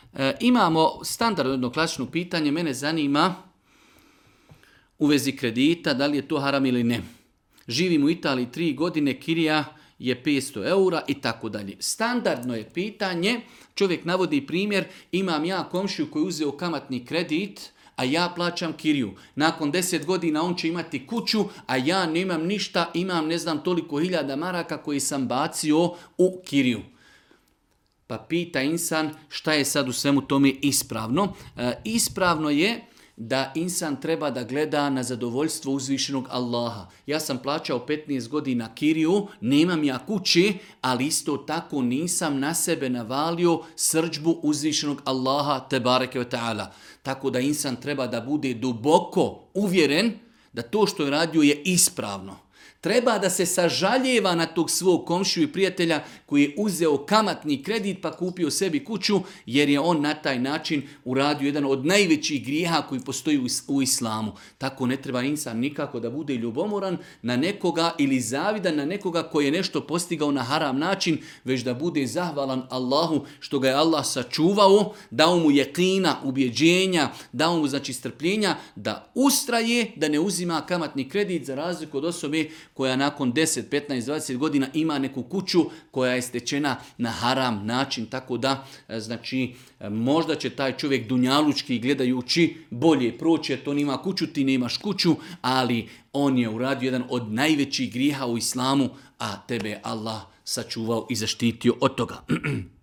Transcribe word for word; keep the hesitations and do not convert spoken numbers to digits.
E, imamo standardno klasično pitanje, mene zanima u vezi kredita, da li je to haram ili ne. Živim u Italiji tri godine, kirija je petsto eura i tako dalje. Standardno je pitanje, čovjek navodi primjer, imam ja komšiju koji je uzeo kamatni kredit, a ja plaćam kiriju. Nakon deset godina on će imati kuću, a ja nemam ništa, imam ne znam toliko hiljada maraka koji sam bacio u kiriju. Pa pita insan šta je sad u svemu tome ispravno. E, ispravno je da insan treba da gleda na zadovoljstvo uzvišenog Allaha. Ja sam plaćao petnaest godina kiriju, nemam ja kući, ali isto tako nisam na sebe navalio srdžbu uzvišenog Allaha tebareke ve ta'ala. Tako da insan treba da bude duboko uvjeren da to što je radio je ispravno. Treba da se sažaljeva na tog svog komšiju i prijatelja koji je uzeo kamatni kredit pa kupio sebi kuću, jer je on na taj način uradio jedan od najvećih grijeha koji postoji u islamu. Tako ne treba insan nikako da bude ljubomoran na nekoga ili zavidan na nekoga koji je nešto postigao na haram način, već da bude zahvalan Allahu što ga je Allah sačuvao, dao mu jekina, ubjeđenja, dao mu znači strpljenja, da ustraje, da ne uzima kamatni kredit za razliku od osobe koja nakon deset, petnaest, dvadeset godina ima neku kuću koja je stečena na haram način, tako da znači možda će taj čovjek dunjalučki gledajući bolje proći, jer to nima kuću, ti nemaš kuću, ali on je uradio jedan od najvećih grijeha u islamu, a tebe Allah sačuvao i zaštitio od toga.